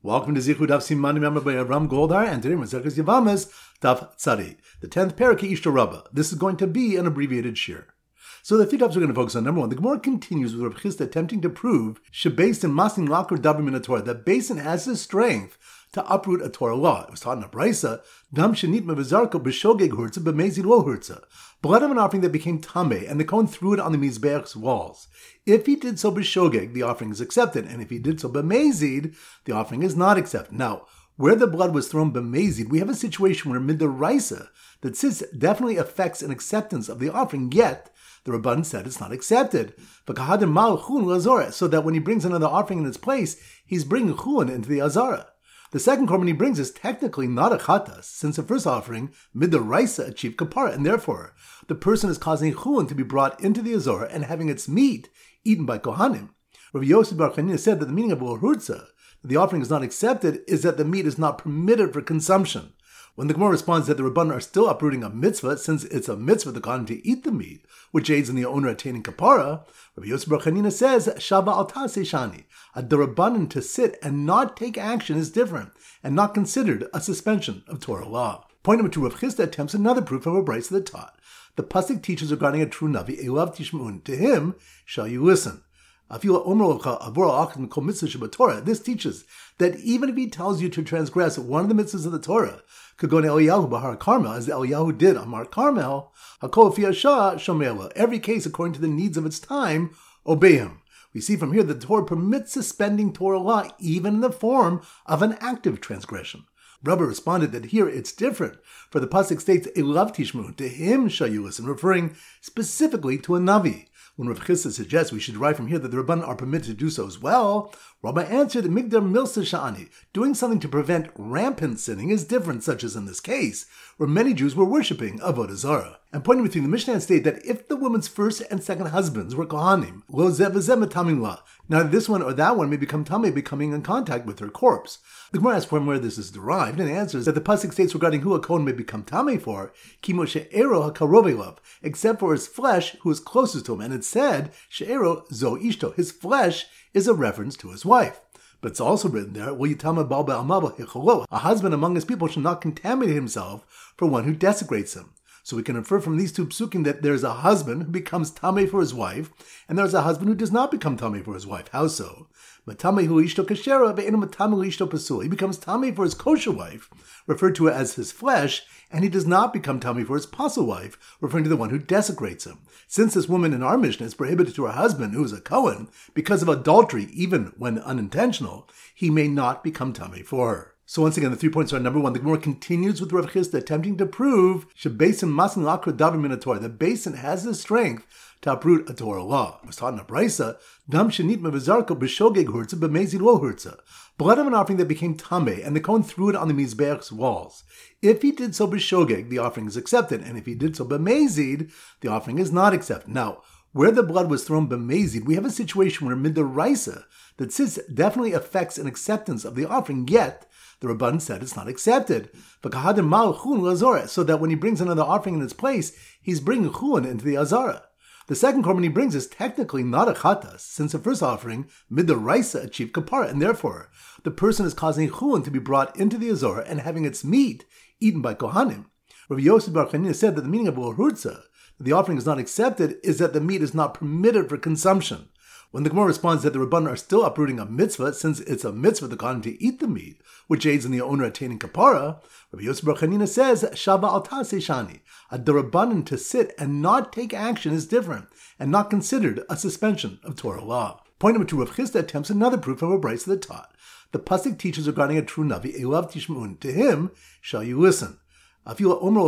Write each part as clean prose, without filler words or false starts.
Welcome to Zichud Daf Siman Member by Avram Goldar, and today Maseches Yavamas Daf Tzadi, the 10th parak Ishto Rabbah. This is going to be an abbreviated shir. So the three topics we're going to focus on. Number one, the Gemara continues with Rav Chisda attempting to prove Shebeis in Masin Lakar Dabrim in a Torah, that Beis has the strength to uproot a Torah law. It was taught in a brisa, Dam Shenit Mevizarko B'Shogeg Hurtza B'Mezid Lo Hurtza, blood of an offering that became tameh, and the Kohen threw it on the Mizbeach's walls. If he did so b'shogeg, the offering is accepted, and if he did so b'mezid, the offering is not accepted. Now, where the blood was thrown b'mezid, we have a situation where midoraisa, that tzitz definitely affects an acceptance of the offering, yet the Rabban said it's not accepted. So that when he brings another offering in its place, he's bringing chulin into the azara. The second korban he brings is technically not a chatas, since the first offering, midoraisa, achieved kapara, and therefore the person is causing chulin to be brought into the azara and having its meat eaten by kohanim. Rav Yosef Bar Chanina said that the meaning of Hurtza, that the offering is not accepted, is that the meat is not permitted for consumption. When the Gemara responds that the Rabban are still uprooting a mitzvah, since it's a mitzvah the kohen to eat the meat, which aids in the owner attaining kapara, Rav Yosef Bar Chanina says, Shava al taseh shani, the Rabbanan to sit and not take action is different, and not considered a suspension of Torah law. Point number two, Rav Chisda attempts another proof from a brisa that taught. The pasuk teaches regarding a true navi, Elav tishma'un, to him shall you listen. This teaches that even if he tells you to transgress one of the mitzvahs of the Torah, Kagon Eliyahu Bahar Carmel, as Eliyahu did on Mar Carmel, Hakol Fiyasha Shomela, every case according to the needs of its time, obey him. We see from here that the Torah permits suspending Torah law even in the form of an active transgression. Rabbi responded that here it's different, for the pasuk states, Elav tishmu, to him shall you listen, referring specifically to a navi. When Rav Chisda suggests we should derive from here that the Rabban are permitted to do so as well, Rabbi answered, Migdar milsa sha'ani, doing something to prevent rampant sinning is different, such as in this case, where many Jews were worshipping Avodah Zarah. And pointing between the Mishnah state that if the woman's first and second husbands were kohanim, lo zeh v'zeh metamim la, neither this one or that one may become tameh, becoming in contact with her corpse. The Gemara asks from where this is derived, and answers that the pasuk states regarding who a kohen may become tameh for, kimo she'ero hakarovei lav, except for his flesh who is closest to him, and it said she'ero zo ishto, his flesh is a reference to his wife. But it's also written there, a husband among his people shall not contaminate himself for one who desecrates him. So we can infer from these two psukim that there's a husband who becomes tameh for his wife, and there's a husband who does not become tameh for his wife. How so? He becomes tameh for his kosher wife, referred to as his flesh, and he does not become tameh for his pasul wife, referring to the one who desecrates him. Since this woman in our Mishnah is prohibited to her husband, who is a kohen, because of adultery, even when unintentional, he may not become tameh for her. So once again, the 3 points are: number one, the Gemara continues with Rav Chisda attempting to prove Shebeis Masin Lakar Dabrim in a Torah, that Beis has the strength to uproot a Torah law. It was taught in a brisa, Dam Shenit Mevizarko B'Shogeg Hurtza B'Mezid Lo Hurtza, blood of an offering that became tameh, and the Kohen threw it on the Mizbeach's walls. If he did so b'shogeg, the offering is accepted, and if he did so b'mezid, the offering is not accepted. Now, where the blood was thrown b'mezid, we have a situation where midoraisa, that tzitz definitely affects an acceptance of the offering, yet the Rabban said it's not accepted. So that when he brings another offering in its place, he's bringing chulin into the azara. The second korban he brings is technically not a chatas, since the first offering, midoraisa, achieved kapara, and therefore the person is causing chulin to be brought into the azara and having its meat eaten by kohanim. Rav Yosef Bar Chanina said that the meaning of Hurtza, that the offering is not accepted, is that the meat is not permitted for consumption. When the Gemara responds that the Rabban are still uprooting a mitzvah, since it's a mitzvah the kohen to eat the meat, which aids in the owner attaining kapara, Rav Yosef Bar Chanina says, Shava al taseh shani, the Rabbanan to sit and not take action is different, and not considered a suspension of Torah law. Point number two, Rav Chisda attempts another proof from a brisa that taught. The pasuk teaches regarding a true navi, Elav tishma'un, to him shall you listen. This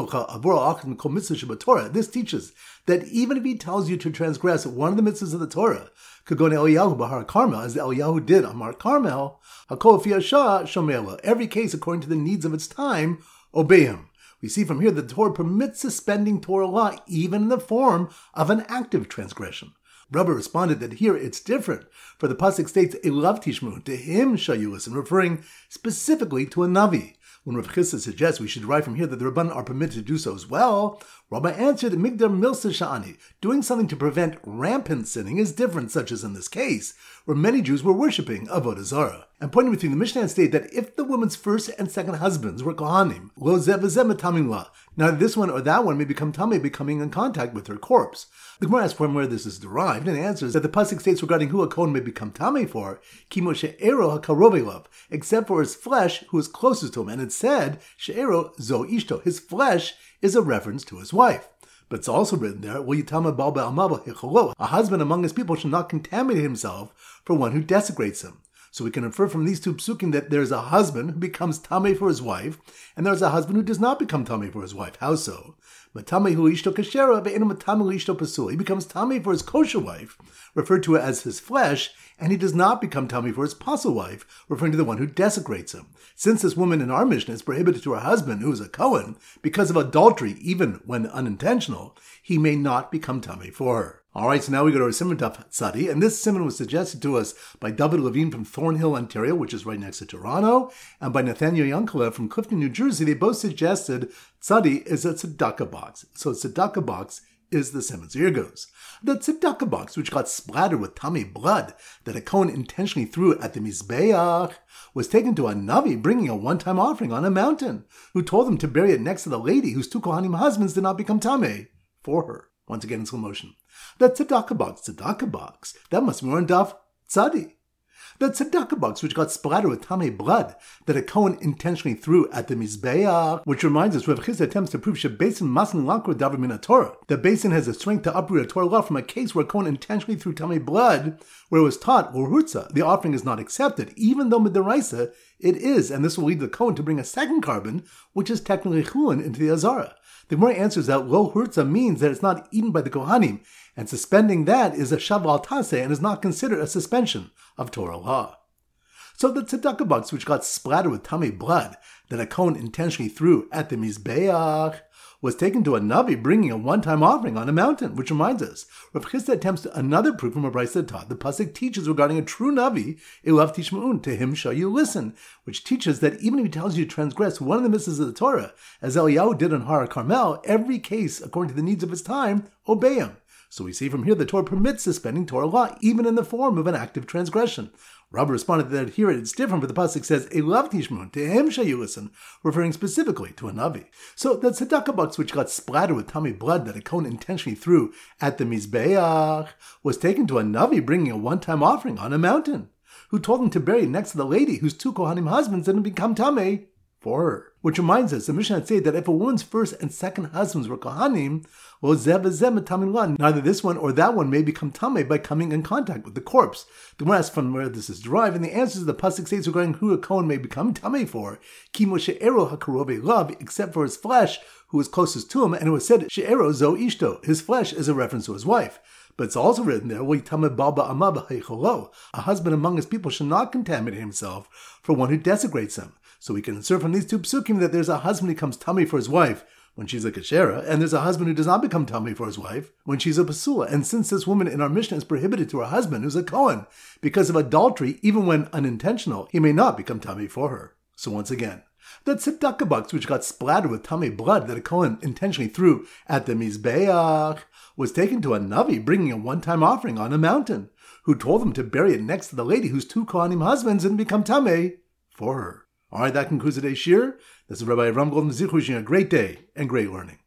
teaches that even if he tells you to transgress one of the mitzvahs of the Torah, Kagon Eliyahu Bahar Carmel, as Eliyahu did on Mar Carmel, Hakol Fiyasha Shomela, every case according to the needs of its time, obey him. We see from here that the Torah permits suspending Torah law even in the form of an active transgression. Rabbi responded that here it's different, for the pasuk states, Elav tishmu, to him shall you listen, referring specifically to a navi. When Rav Chisda suggests we should derive from here that the Rabban are permitted to do so as well, Rabbi answered, Migdar Milsa Sha'ani, doing something to prevent rampant sinning is different, such as in this case, where many Jews were worshipping Avodah Zarah. And pointing between the Mishnah and state that if the woman's first and second husbands were Kohanim, lo zeh v'zeh metamim la, neither this one or that one may become tamei by coming in contact with her corpse. The Gemara asks from where this is derived, and answers that the pasuk states regarding who a Kohen may become tamei for, kimo she'ero hakarovei lav, except for his flesh who is closest to him, and it said, she'ero zo ishto, his flesh is a reference to his wife. But it's also written there, a husband among his people shall not contaminate himself for one who desecrates him. So we can infer from these two psukim that there's a husband who becomes tamei for his wife, and there's a husband who does not become tamei for his wife. How so? He becomes tamei for his kosher wife, referred to as his flesh, and he does not become tamei for his pasul wife, referring to the one who desecrates him. Since this woman in our Mishnah is prohibited to her husband, who is a Kohen, because of adultery, even when unintentional, he may not become tamei for her. Alright, so now we go to our Simon Daf Tzadi, and this Simon was suggested to us by David Levine from Thornhill, Ontario, which is right next to Toronto, and by Nathaniel Yankelev from Clifton, New Jersey. They both suggested Tzadi is a tzedakah box. So a tzedakah box is the Simon. So here goes. The tzedakah box, which got splattered with tamei blood that a Kohen intentionally threw at the Mizbeach, was taken to a Navi bringing a one-time offering on a mountain, who told them to bury it next to the lady whose two Kohanim husbands did not become tamei for her. Once again in slow motion. The tzedakah box, that must be more in Daf Tzadi. The tzedakah box, which got splattered with tamei blood that a Kohen intentionally threw at the Mizbeach, which reminds us, Rav Chisda attempts to prove shebesin masin lakro davar min Torah. The basin has the strength to uproot a Torah law from a case where a Kohen intentionally threw tamei blood, where it was taught, or hurtza, the offering is not accepted, even though midaraisa it is, and this will lead the Kohen to bring a second carbon, which is technically chulin, into the Azara. The Gemara answers that lo hurtza means that it's not eaten by the Kohanim, and suspending that is a shav al taseh and is not considered a suspension of Torah law. So the tzedakah box, which got splattered with tamei blood that a Kohen intentionally threw at the Mizbeach, was taken to a Navi bringing a one-time offering on a mountain, which reminds us, Rav Chisda attempts another proof from a brayso that taught the pasuk teaches regarding a true Navi, Elav tishma'un, to him shall you listen, which teaches that even if he tells you to transgress one of the mitzvahs of the Torah, as Eliyahu did on Har Carmel, every case, according to the needs of his time, obey him. So we see from here the Torah permits suspending Torah law, even in the form of an active transgression. Rabbi responded that here it's different, but the pasuk says, Elav tishmun, to him shall you listen, referring specifically to a Navi. So the tzedakah box, which got splattered with tamei blood that a Kohen intentionally threw at the Mizbeach, was taken to a Navi bringing a one-time offering on a mountain, who told him to bury it next to the lady whose two Kohanim husbands didn't become tamei for her. Which reminds us, the Mishnah says that if a woman's first and second husbands were Kohanim, lo zeh v'zeh metamim la, neither this one or that one may become tamei by coming in contact with the corpse. The Gemara asks from where this is derived, and the answers the pasuk states regarding who a Kohen may become tamei for, kimo she'ero hakarovei lav, except for his flesh who is closest to him, and it was said she'ero zo ishto, his flesh is a reference to his wife. But it's also written there, a husband among his people shall not contaminate himself for one who desecrates them. So we can insert from these two psukim that there's a husband who becomes tamei for his wife when she's a kashera, and there's a husband who does not become tamei for his wife when she's a pasula. And since this woman in our Mishnah is prohibited to her husband, who's a Kohen, because of adultery, even when unintentional, he may not become tamei for her. So once again, the tzedakah box, which got splattered with tamei blood that a Kohen intentionally threw at the Mizbeach, was taken to a Navi bringing a one-time offering on a mountain, who told him to bury it next to the lady whose two Kohanim husbands didn't become tamei for her. All right, that concludes today's shir. This is Rabbi Avram Golden Zichu wishing you a great day and great learning.